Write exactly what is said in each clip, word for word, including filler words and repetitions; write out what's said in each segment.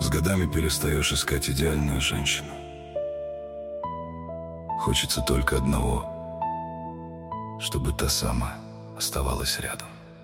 С годами перестаешь искать идеальную женщину. Хочется только одного, чтобы та сама оставалась рядом.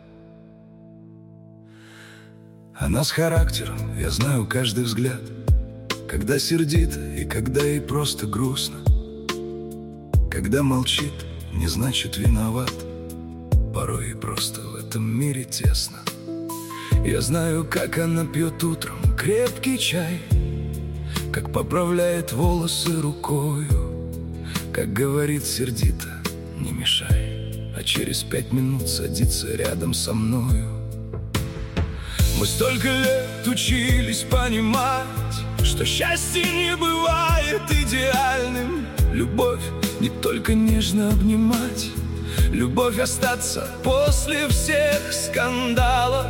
Она с характером, я знаю каждый взгляд, когда сердит и когда ей просто грустно. Когда молчит, не значит виноват, порой ей просто в этом мире тесно. Я знаю, как она пьет утром крепкий чай, как поправляет волосы рукою, как говорит сердито: не мешай, а через пять минут садится рядом со мною. Мы столько лет учились понимать, что счастье не бывает идеальным. Любовь не только нежно обнимать, любовь остаться после всех скандалов.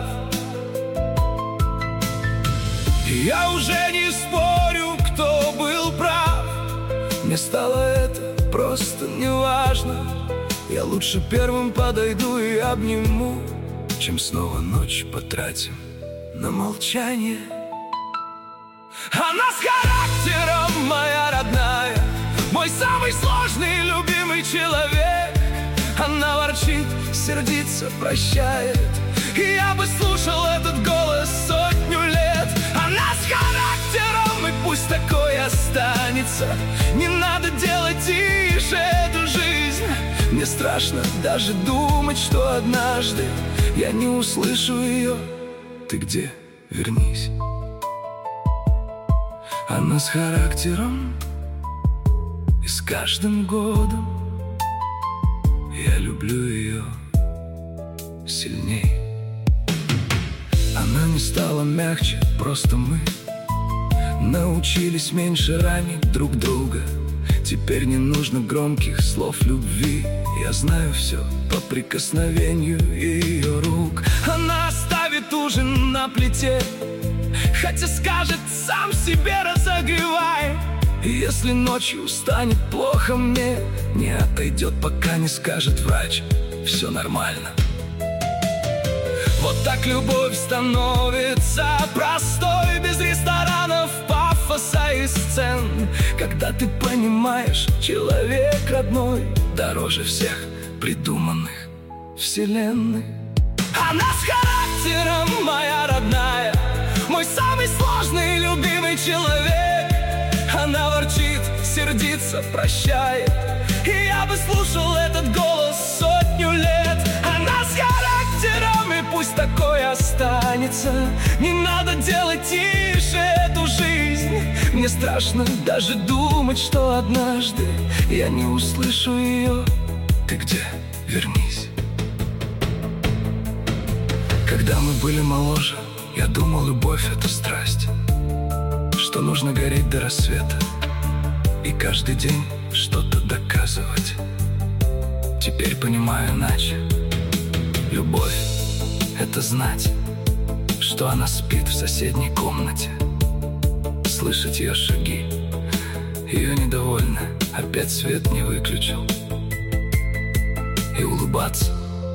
И я уже не спорю, кто был прав, мне стало это просто неважно. Я лучше первым подойду и обниму, чем снова ночь потратим на молчание. Она с характером, моя родная, мой самый сложный любимый человек. Она ворчит, сердится, прощает, и я бы слушал этот голос сотню лет. Она с характером, и пусть такой останется. Не надо делать тише эту жизнь. Мне страшно даже думать, что однажды я не услышу ее. Ты где? Вернись. Она с характером, и с каждым годом я люблю ее сильней. Она не стала мягче, просто мы научились меньше ранить друг друга. Теперь не нужно громких слов любви, я знаю все по прикосновению ее рук. Она оставит ужин на плите, хотя скажет: сам себе разогревай. И если ночью станет плохо мне, не отойдет, пока не скажет врач: все нормально. Вот так любовь становится простой, без ресторанов, пафоса и сцен. Когда ты понимаешь, человек родной дороже всех придуманных вселенной. Она с характером, моя родная, мой самый сложный любимый человек. Она ворчит, сердится, прощает, и я бы слушал этот голос сотню лет. Она с характером, и пусть такой останется. Не надо делать тише эту жизнь. Мне страшно даже думать, что однажды я не услышу ее. Ты где? Вернись. Когда мы были моложе, я думал, любовь — это страсть, что нужно гореть до рассвета и каждый день что-то доказывать. Теперь понимаю иначе. Любовь — это знать, что она спит в соседней комнате, слышать ее шаги, ее недовольна, опять свет не выключил, и улыбаться,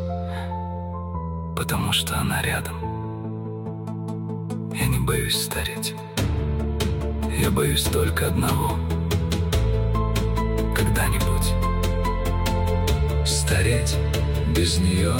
потому что она рядом. Я не боюсь стареть, я боюсь только одного: когда-нибудь стареть без нее.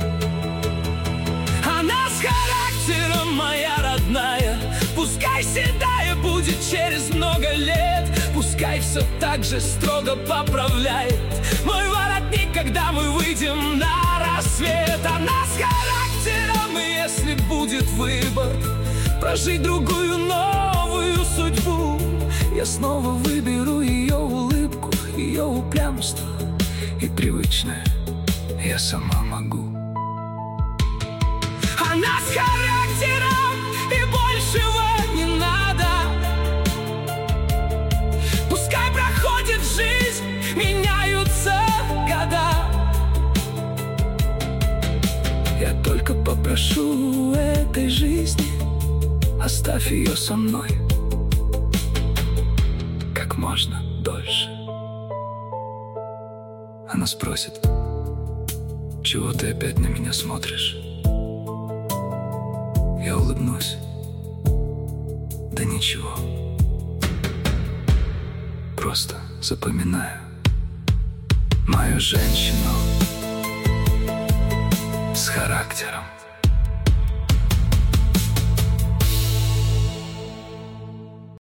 Она с характером, моя родная, пускай седая будет через много лет, пускай все так же строго поправляет мой воротник, когда мы выйдем на рассвет. Она с характером, и если будет выбор прожить другую новую судьбу, я снова выберу ее улыбку, ее упрямство и привычное я сама могу. Она с характером, и большего не надо. Пускай проходит жизнь, меняются года. Я только попрошу у этой жизни: оставь ее со мной как можно дольше. Она спросит: чего ты опять на меня смотришь? Я улыбнусь Да ничего, просто запоминаю мою женщину с характером.